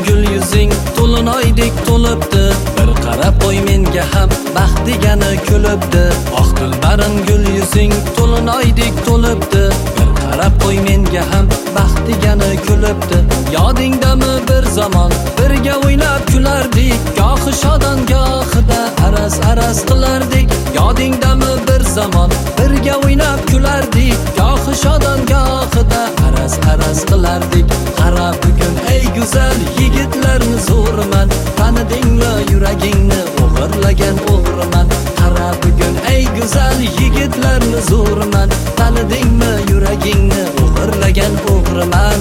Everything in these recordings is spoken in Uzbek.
gul yuzing to'linoydek to'libdi. Bir qarab qo'y menga ham baxt degani kulibdi. Oq dilbarim gul yuzing to'linoydek to'libdi. Bir qarab qo'y menga ham baxt degani kulibdi. Yodingdami bir zamon birga o'ynab kulardik, gohi shodon gohida aras qilardik. Yodingdami bir zamon birga o'ynab kulardik, gohi shodon gohida aras qilardik. Qara bugun ey go'zal yigitlarni zo'riman, tanidingmi yuragingni o'g'irlagan o'g'riman. Qara bugun ey go'zal yigitlarni zo'riman, tanidingmi yuragingni o'g'irlagan o'g'riman.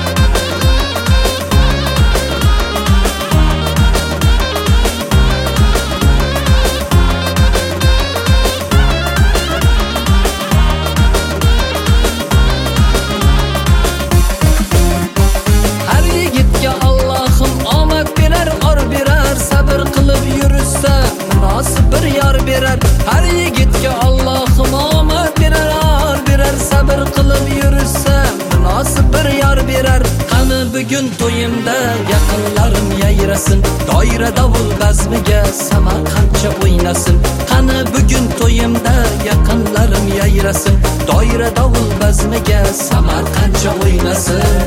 Bir yor berar, har yigitga Allohim omad berar, or berar, sabr qilib yursa munosib bir yor berar. Qani bugun to'yimda yaqinlarim yayrasin, doira davul bazmiga Samarqandcha o'ynasin. Qani bugun to'yimda yaqinlarim yayrasin, doira davul bazmiga Samarqandcha o'ynasin.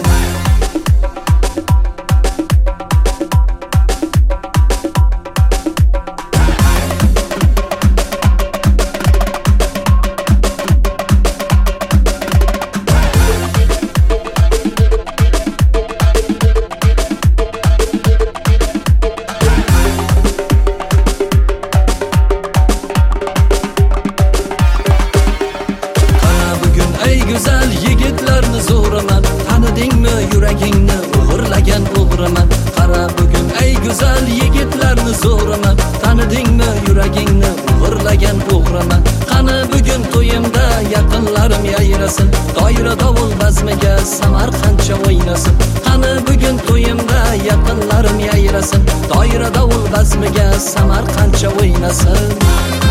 Güzel yigitlarni zo'raman, tanidingmi yuragingni o'g'irlagan o'g'riman. Qara bugun ey go'zal yigitlarni zo'raman, tanidingmi yuragingni o'g'irlagan o'g'riman. Qani bugun to'yimda yaqinlarim yayrasin, doira davul bazmiga Samarqandcha o'ynasin. Qani bugun to'yimda yaqinlarim yayrasin, doira davul bazmiga Samarqandcha o'ynasin.